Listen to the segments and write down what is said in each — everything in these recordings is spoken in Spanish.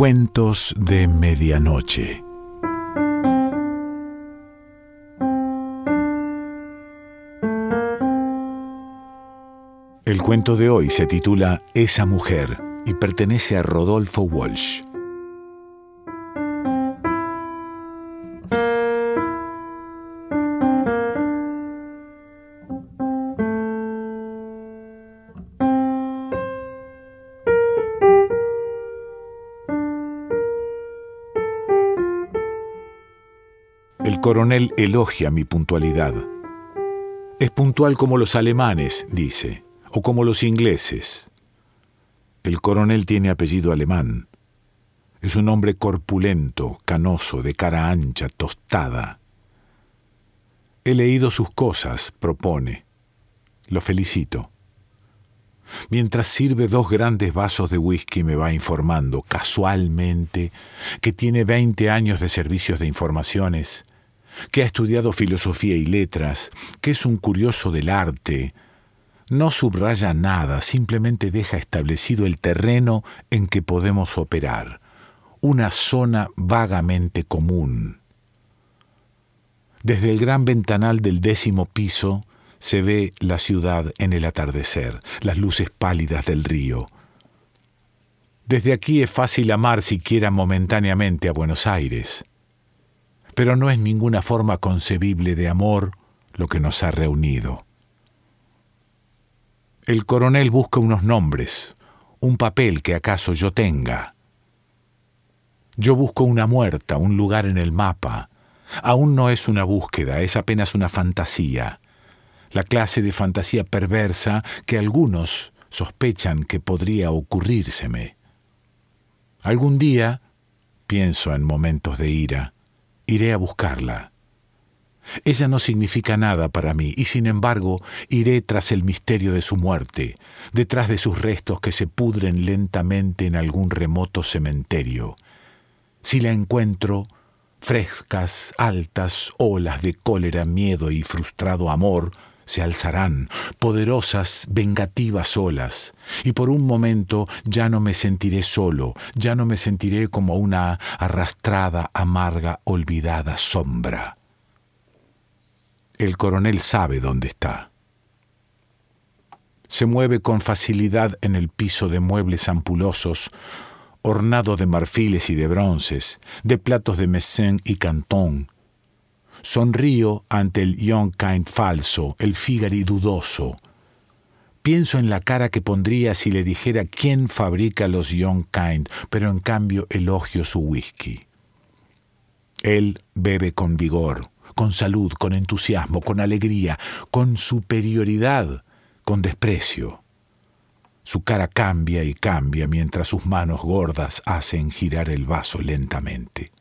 Cuentos de medianoche. El cuento de hoy se titula Esa mujer y pertenece a Rodolfo Walsh. El coronel elogia mi puntualidad. Es puntual como los alemanes, dice, o como los ingleses. El coronel tiene apellido alemán. Es un hombre corpulento, canoso, de cara ancha, tostada. He leído sus cosas, propone. Lo felicito. Mientras sirve 2 grandes vasos de whisky me va informando, casualmente, que tiene 20 años de servicios de informaciones, que ha estudiado filosofía y letras, que es un curioso del arte. No subraya nada, simplemente deja establecido el terreno en que podemos operar, una zona vagamente común. Desde el gran ventanal del 10º piso se ve la ciudad en el atardecer, las luces pálidas del río. Desde aquí es fácil amar siquiera momentáneamente a Buenos Aires. Pero no es ninguna forma concebible de amor lo que nos ha reunido. El coronel busca unos nombres, un papel que acaso yo tenga. Yo busco una muerta, un lugar en el mapa. Aún no es una búsqueda, es apenas una fantasía. La clase de fantasía perversa que algunos sospechan que podría ocurrírseme. Algún día, pienso en momentos de ira, iré a buscarla. Ella no significa nada para mí y sin embargo iré tras el misterio de su muerte, detrás de sus restos que se pudren lentamente en algún remoto cementerio. Si la encuentro, frescas, altas olas de cólera, miedo y frustrado amor se alzarán, poderosas, vengativas olas, y por un momento ya no me sentiré solo, ya no me sentiré como una arrastrada, amarga, olvidada sombra. El coronel sabe dónde está. Se mueve con facilidad en el piso de muebles ampulosos, ornado de marfiles y de bronces, de platos de Meissen y Canton. Sonrío ante el Youngkind falso, el Figari dudoso. Pienso en la cara que pondría si le dijera quién fabrica los Youngkind, pero en cambio elogio su whisky. Él bebe con vigor, con salud, con entusiasmo, con alegría, con superioridad, con desprecio. Su cara cambia y cambia mientras sus manos gordas hacen girar el vaso lentamente.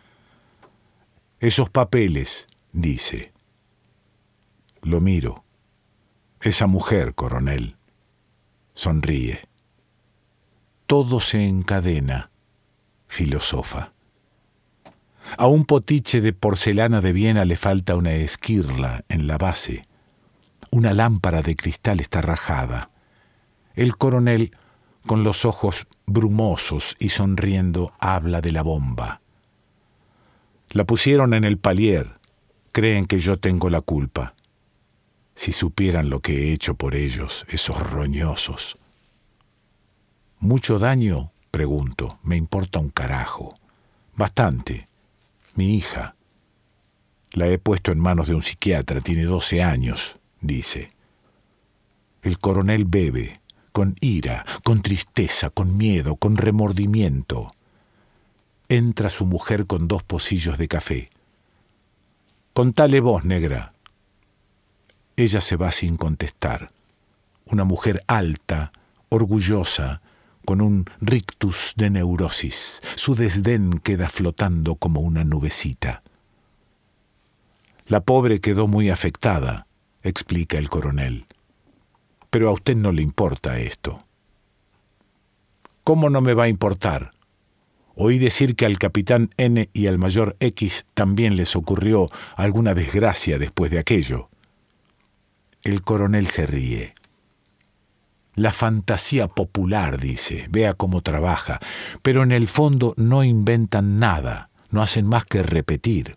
Esos papeles, dice. Lo miro. Esa mujer, coronel. Sonríe. Todo se encadena, filosofa. A un potiche de porcelana de Viena le falta una esquirla en la base. Una lámpara de cristal está rajada. El coronel, con los ojos brumosos y sonriendo, habla de la bomba. La pusieron en el palier. Creen que yo tengo la culpa. Si supieran lo que he hecho por ellos, esos roñosos. ¿Mucho daño? Pregunto. Me importa un carajo. Bastante. Mi hija. La he puesto en manos de un psiquiatra. Tiene 12 años, dice. El coronel bebe, con ira, con tristeza, con miedo, con remordimiento. Entra su mujer con 2 pocillos de café. Contale vos, negra. Ella se va sin contestar. Una mujer alta, orgullosa, con un rictus de neurosis. Su desdén queda flotando como una nubecita. La pobre quedó muy afectada, explica el coronel. Pero a usted no le importa esto. ¿Cómo no me va a importar? Oí decir que al capitán N y al mayor X también les ocurrió alguna desgracia después de aquello. El coronel se ríe. La fantasía popular, dice, vea cómo trabaja, pero en el fondo no inventan nada, no hacen más que repetir.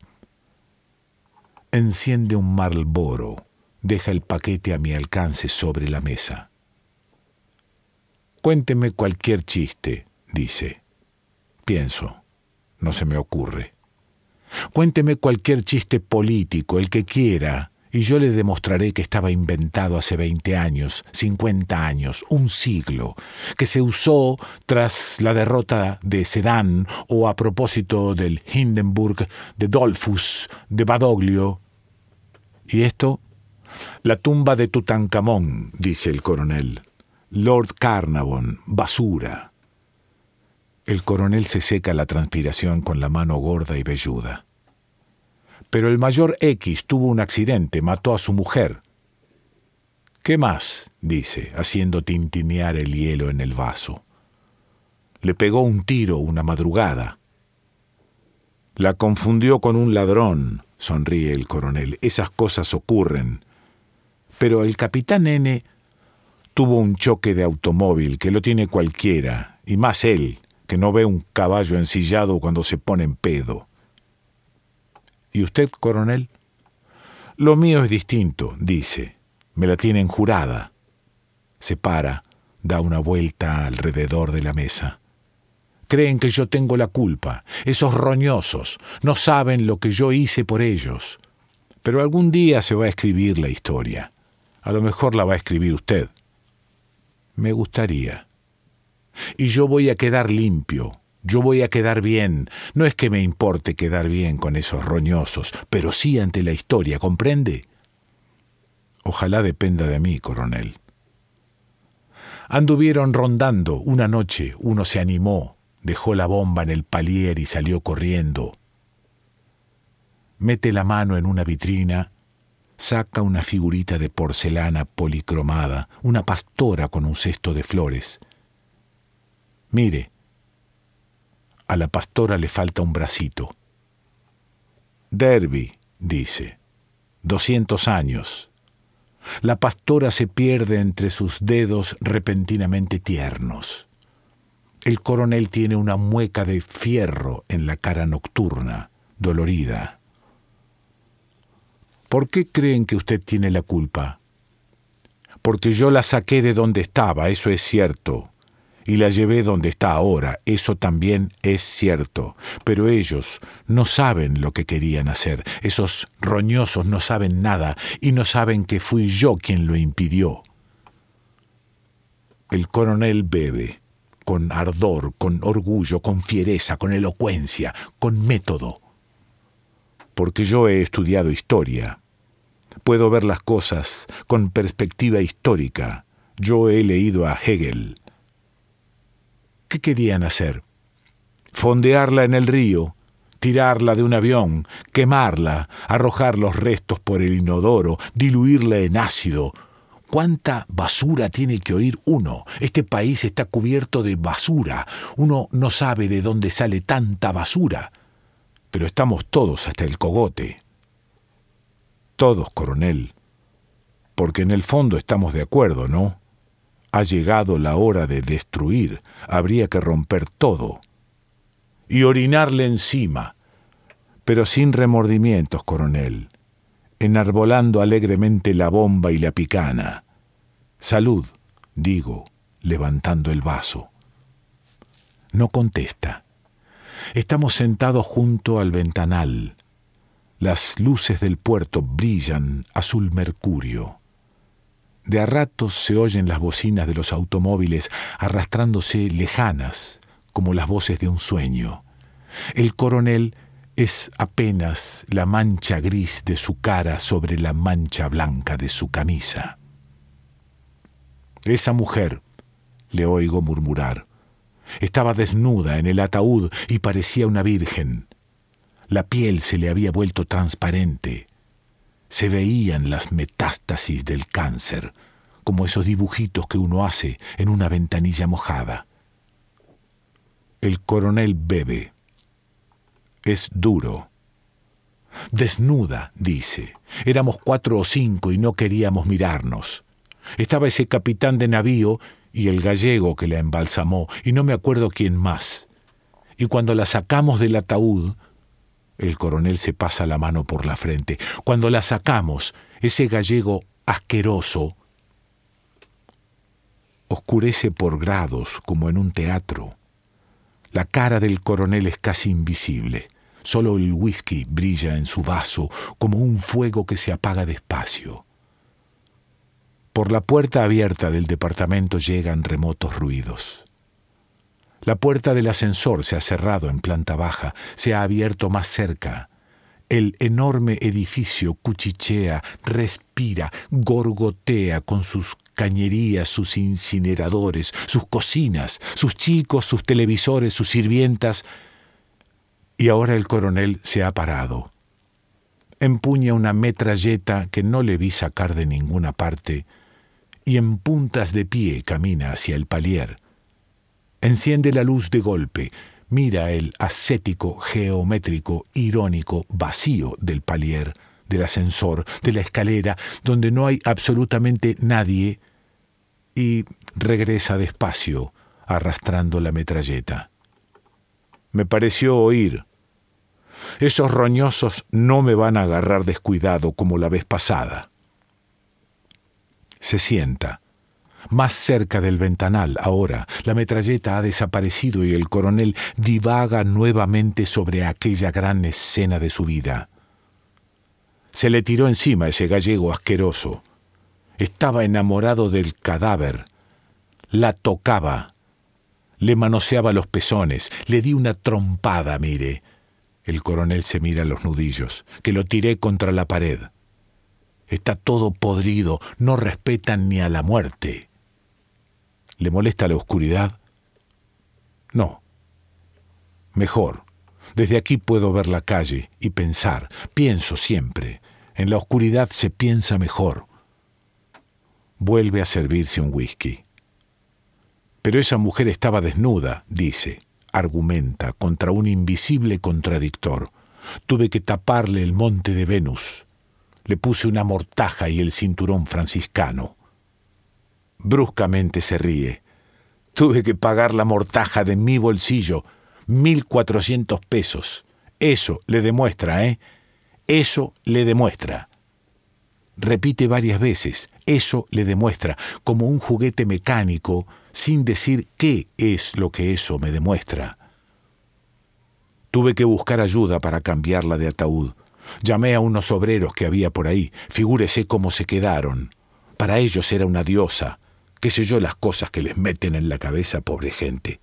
Enciende un Marlboro, deja el paquete a mi alcance sobre la mesa. Cuénteme cualquier chiste, dice. Pienso, no se me ocurre. Cuénteme cualquier chiste político, el que quiera, y yo le demostraré que estaba inventado hace 20 años, 50 años, un siglo, que se usó tras la derrota de Sedán o a propósito del Hindenburg, de Dollfuss, de Badoglio. ¿Y esto? La tumba de Tutankamón, dice el coronel. Lord Carnarvon, basura. El coronel se seca la transpiración con la mano gorda y velluda. Pero el mayor X tuvo un accidente, mató a su mujer. ¿Qué más?, dice, haciendo tintinear el hielo en el vaso. Le pegó un tiro una madrugada. La confundió con un ladrón, sonríe el coronel. Esas cosas ocurren. Pero el capitán N tuvo un choque de automóvil que lo tiene cualquiera, y más él, que no ve un caballo ensillado cuando se pone en pedo. ¿Y usted, coronel? Lo mío es distinto, dice. Me la tienen jurada. Se para, da una vuelta alrededor de la mesa. Creen que yo tengo la culpa. Esos roñosos no saben lo que yo hice por ellos. Pero algún día se va a escribir la historia. A lo mejor la va a escribir usted. Me gustaría. Y yo voy a quedar limpio. Yo voy a quedar bien. No es que me importe quedar bien con esos roñosos, pero sí ante la historia, ¿comprende? Ojalá dependa de mí, coronel. Anduvieron rondando. Una noche uno se animó, dejó la bomba en el palier y salió corriendo. Mete la mano en una vitrina, saca una figurita de porcelana policromada, una pastora con un cesto de flores. Mire, a la pastora le falta un bracito. Derby, dice, 200 años. La pastora se pierde entre sus dedos repentinamente tiernos. El coronel tiene una mueca de fierro en la cara nocturna, dolorida. ¿Por qué creen que usted tiene la culpa? Porque yo la saqué de donde estaba, eso es cierto, y la llevé donde está ahora, eso también es cierto, pero ellos no saben lo que querían hacer, esos roñosos no saben nada y no saben que fui yo quien lo impidió. El coronel bebe, con ardor, con orgullo, con fiereza, con elocuencia, con método. Porque yo he estudiado historia. Puedo ver las cosas con perspectiva histórica. Yo he leído a Hegel. ¿Qué querían hacer? Fondearla en el río, tirarla de un avión, quemarla, arrojar los restos por el inodoro, diluirla en ácido. ¿Cuánta basura tiene que oír uno? Este país está cubierto de basura. Uno no sabe de dónde sale tanta basura. Pero estamos todos hasta el cogote. Todos, coronel. Porque en el fondo estamos de acuerdo, ¿no? Ha llegado la hora de destruir. Habría que romper todo. Y orinarle encima. Pero sin remordimientos, coronel. Enarbolando alegremente la bomba y la picana. Salud, digo, levantando el vaso. No contesta. Estamos sentados junto al ventanal. Las luces del puerto brillan azul mercurio. De a ratos se oyen las bocinas de los automóviles arrastrándose lejanas, como las voces de un sueño. El coronel es apenas la mancha gris de su cara sobre la mancha blanca de su camisa. Esa mujer, le oigo murmurar, estaba desnuda en el ataúd y parecía una virgen. La piel se le había vuelto transparente. Se veían las metástasis del cáncer, como esos dibujitos que uno hace en una ventanilla mojada. El coronel bebe. Es duro. Desnuda, dice. Éramos 4 o 5 y no queríamos mirarnos. Estaba ese capitán de navío y el gallego que la embalsamó, y no me acuerdo quién más. Y cuando la sacamos del ataúd, el coronel se pasa la mano por la frente, cuando la sacamos, ese gallego asqueroso oscurece por grados como en un teatro. La cara del coronel es casi invisible. Solo el whisky brilla en su vaso como un fuego que se apaga despacio. Por la puerta abierta del departamento llegan remotos ruidos. La puerta del ascensor se ha cerrado en planta baja, se ha abierto más cerca. El enorme edificio cuchichea, respira, gorgotea con sus cañerías, sus incineradores, sus cocinas, sus chicos, sus televisores, sus sirvientas. Y ahora el coronel se ha parado. Empuña una metralleta que no le vi sacar de ninguna parte y en puntas de pie camina hacia el palier. Enciende la luz de golpe, mira el ascético, geométrico, irónico vacío del palier, del ascensor, de la escalera, donde no hay absolutamente nadie, y regresa despacio, arrastrando la metralleta. Me pareció oír: esos roñosos no me van a agarrar descuidado como la vez pasada. Se sienta. Más cerca del ventanal, ahora, la metralleta ha desaparecido y el coronel divaga nuevamente sobre aquella gran escena de su vida. Se le tiró encima ese gallego asqueroso. Estaba enamorado del cadáver. La tocaba. Le manoseaba los pezones. Le di una trompada, mire. El coronel se mira los nudillos, que lo tiré contra la pared. Está todo podrido, no respetan ni a la muerte. ¿Le molesta la oscuridad? No. Mejor. Desde aquí puedo ver la calle y pensar. Pienso siempre. En la oscuridad se piensa mejor. Vuelve a servirse un whisky. Pero esa mujer estaba desnuda, dice, argumenta, contra un invisible contradictor. Tuve que taparle el monte de Venus. Le puse una mortaja y el cinturón franciscano. Bruscamente se ríe. Tuve que pagar la mortaja de mi bolsillo, 1.400 pesos. Eso le demuestra, ¿eh? Eso le demuestra. Repite varias veces, eso le demuestra, como un juguete mecánico, sin decir qué es lo que eso me demuestra. Tuve que buscar ayuda para cambiarla de ataúd. Llamé a unos obreros que había por ahí. Figúrese cómo se quedaron. Para ellos era una diosa. Qué sé yo las cosas que les meten en la cabeza, pobre gente.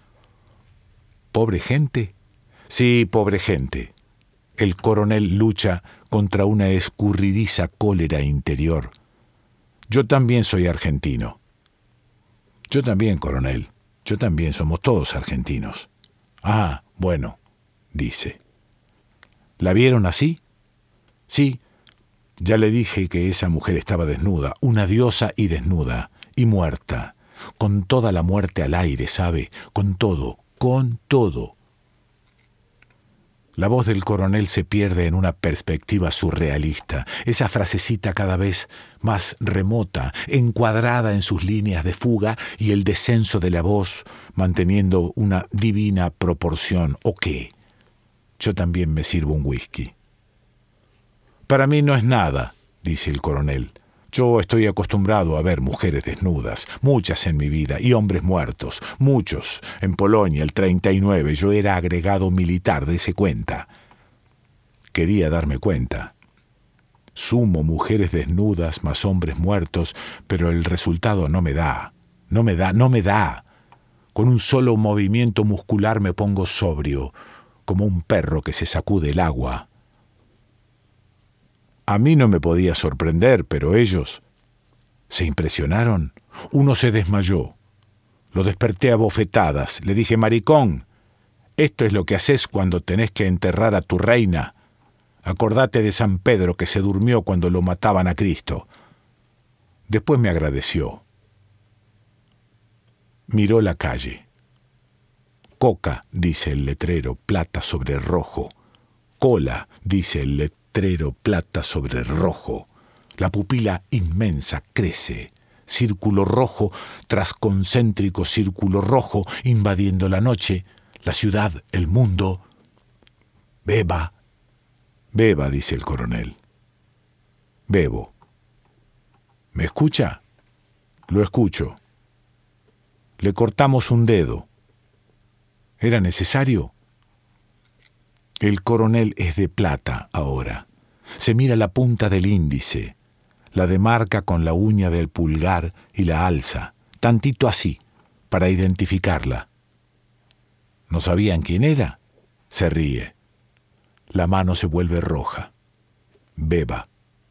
¿Pobre gente? Sí, pobre gente. El coronel lucha contra una escurridiza cólera interior. Yo también soy argentino. Yo también, coronel. Yo también, somos todos argentinos. Ah, bueno, dice. ¿La vieron así? Sí, ya le dije que esa mujer estaba desnuda, una diosa y desnuda, y muerta, con toda la muerte al aire, ¿sabe? Con todo, con todo. La voz del coronel se pierde en una perspectiva surrealista, esa frasecita cada vez más remota, encuadrada en sus líneas de fuga y el descenso de la voz manteniendo una divina proporción. ¿O qué? Yo también me sirvo un whisky. Para mí no es nada, dice el coronel. Yo estoy acostumbrado a ver mujeres desnudas, muchas en mi vida, y hombres muertos, muchos. En Polonia, el 39, yo era agregado militar, dése cuenta. Quería darme cuenta. Sumo mujeres desnudas más hombres muertos, pero el resultado no me da. No me da. Con un solo movimiento muscular me pongo sobrio, como un perro que se sacude el agua. A mí no me podía sorprender, pero ellos se impresionaron. Uno se desmayó. Lo desperté a bofetadas. Le dije: maricón, esto es lo que haces cuando tenés que enterrar a tu reina. Acordate de San Pedro que se durmió cuando lo mataban a Cristo. Después me agradeció. Miró la calle. Coca, dice el letrero, plata sobre rojo. Cola, dice el letrero, plata sobre rojo. La pupila inmensa crece. círculo rojo tras concéntrico círculo rojo, invadiendo la noche, la ciudad, el mundo. Beba, beba, dice el coronel. Bebo. ¿Me escucha? Lo escucho. Le cortamos un dedo. ¿Era necesario? El coronel es de plata ahora. Se mira la punta del índice, la demarca con la uña del pulgar y la alza, tantito así, para identificarla. ¿No sabían quién era? Se ríe. La mano se vuelve roja. Beba.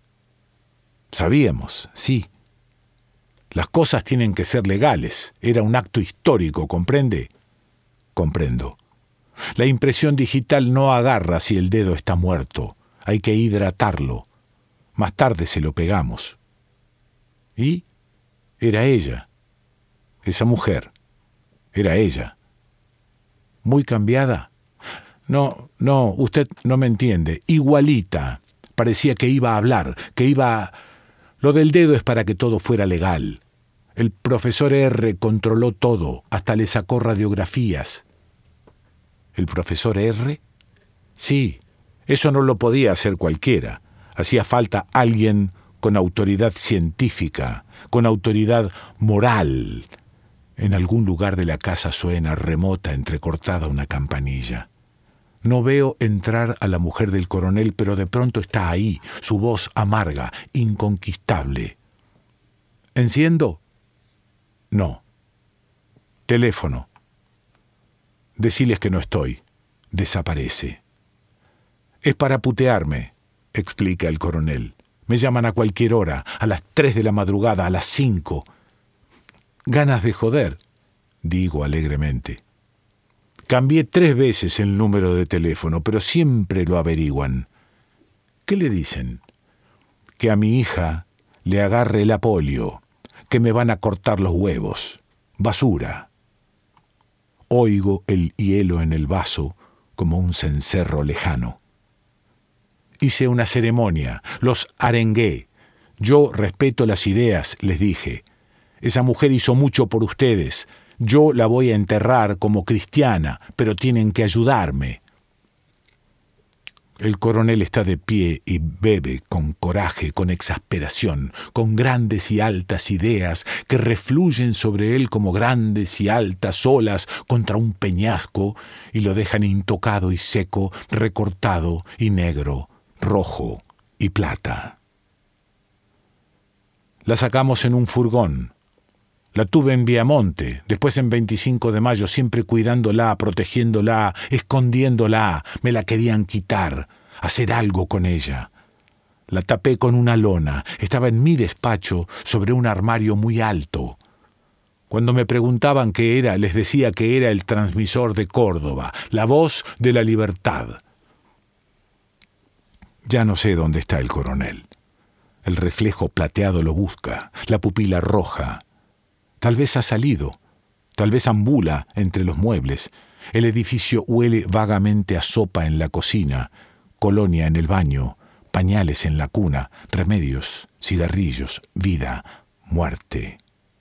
Sabíamos, sí. Las cosas tienen que ser legales. Era un acto histórico, ¿comprende? Comprendo. La impresión digital no agarra si el dedo está muerto. Hay que hidratarlo. Más tarde se lo pegamos. ¿Y? Era ella. Esa mujer. Era ella. ¿Muy cambiada? No, usted no me entiende. Igualita. Parecía que iba a hablar, que iba... Lo del dedo es para que todo fuera legal. El profesor R. controló todo, hasta le sacó radiografías. ¿El profesor R? Sí, eso no lo podía hacer cualquiera. Hacía falta alguien con autoridad científica, con autoridad moral. En algún lugar de la casa suena remota, entrecortada una campanilla. No veo entrar a la mujer del coronel, pero de pronto está ahí, su voz amarga, inconquistable. ¿Enciendo? No. Teléfono. Deciles que no estoy. Desaparece. Es para putearme, explica el coronel. Me llaman a cualquier hora, a las 3 de la madrugada, a las 5. Ganas de joder, digo alegremente. Cambié 3 veces el número de teléfono, pero siempre lo averiguan. ¿Qué le dicen? Que a mi hija le agarre la polio, que me van a cortar los huevos. Basura. Oigo el hielo en el vaso como un cencerro lejano. Hice una ceremonia, los arengué. Yo respeto las ideas, les dije. Esa mujer hizo mucho por ustedes. Yo la voy a enterrar como cristiana, pero tienen que ayudarme. El coronel está de pie y bebe con coraje, con exasperación, con grandes y altas ideas que refluyen sobre él como grandes y altas olas contra un peñasco y lo dejan intocado y seco, recortado y negro, rojo y plata. La sacamos en un furgón. La tuve en Viamonte, después en 25 de mayo, siempre cuidándola, protegiéndola, escondiéndola. Me la querían quitar, hacer algo con ella. La tapé con una lona. Estaba en mi despacho, sobre un armario muy alto. Cuando me preguntaban qué era, les decía que era el transmisor de Córdoba, la voz de la libertad. Ya no sé dónde está el coronel. El reflejo plateado lo busca, la pupila roja. Tal vez ha salido, tal vez ambula entre los muebles. El edificio huele vagamente a sopa en la cocina, colonia en el baño, pañales en la cuna, remedios, cigarrillos, vida, muerte.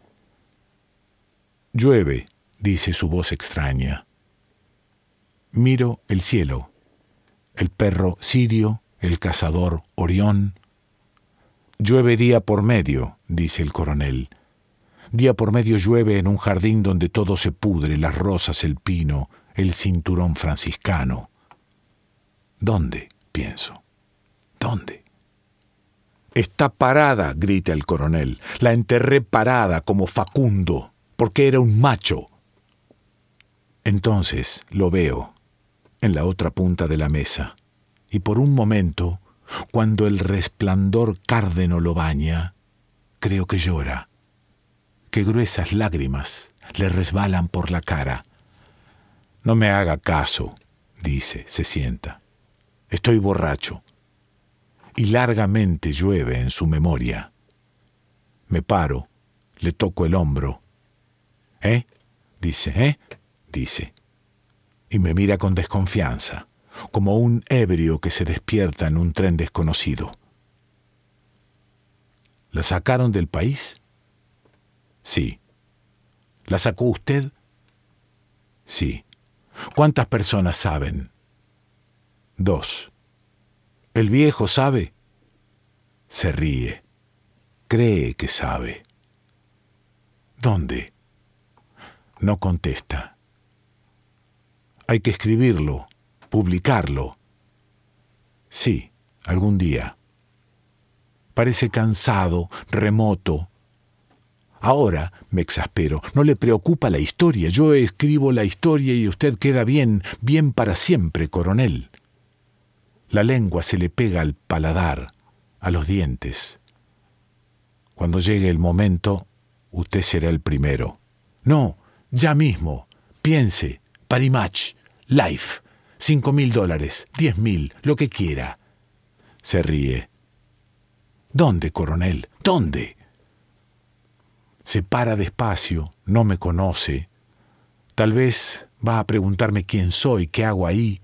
Llueve, dice su voz extraña. Miro el cielo, el perro Sirio, el cazador Orión. Llueve día por medio, dice el coronel. Día por medio llueve en un jardín donde todo se pudre, las rosas, el pino, el cinturón franciscano. ¿Dónde? Pienso. ¿Dónde? Está parada, grita el coronel. La enterré parada como Facundo, porque era un macho. Entonces lo veo en la otra punta de la mesa, y por un momento, cuando el resplandor cárdeno lo baña, creo que llora. Que gruesas lágrimas le resbalan por la cara. No me haga caso, dice, se sienta. Estoy borracho. Y largamente llueve en su memoria. Me paro, le toco el hombro. Dice, dice. Y me mira con desconfianza, como un ebrio que se despierta en un tren desconocido. ¿La sacaron del país? Sí. ¿La sacó usted? Sí. ¿Cuántas personas saben? 2. ¿El viejo sabe? Se ríe. Cree que sabe. ¿Dónde? No contesta. Hay que escribirlo, publicarlo. Sí, algún día. Parece cansado, remoto. Ahora me exaspero. No le preocupa la historia. Yo escribo la historia y usted queda bien, bien para siempre, coronel. La lengua se le pega al paladar, a los dientes. Cuando llegue el momento, usted será el primero. No, ya mismo. Piense, Parimach, Life, $5,000, 10,000, lo que quiera. Se ríe. ¿Dónde, coronel? ¿Dónde? Se para despacio, no me conoce. Tal vez va a preguntarme quién soy, qué hago ahí.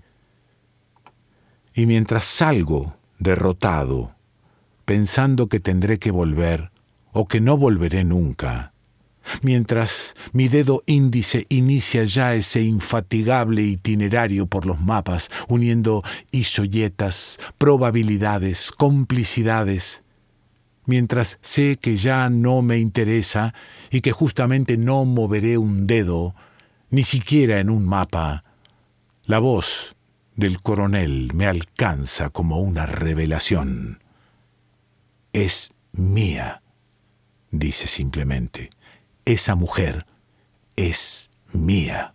Y mientras salgo, derrotado, pensando que tendré que volver o que no volveré nunca, mientras mi dedo índice inicia ya ese infatigable itinerario por los mapas, uniendo isoyetas, probabilidades, complicidades, mientras sé que ya no me interesa y que justamente no moveré un dedo, ni siquiera en un mapa, la voz del coronel me alcanza como una revelación. Es mía, dice simplemente. Esa mujer es mía.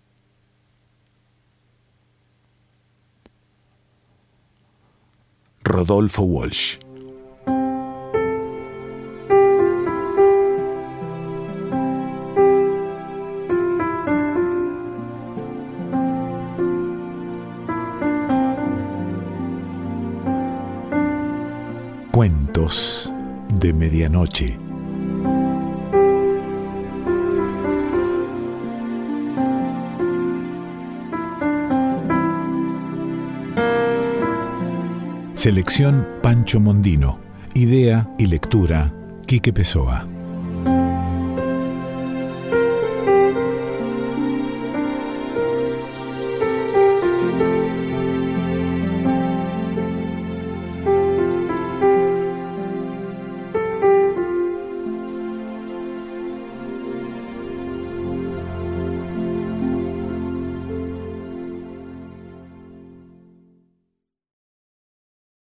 Rodolfo Walsh. Cuentos de medianoche. Selección Pancho Mondino. Idea y lectura Quique Pessoa.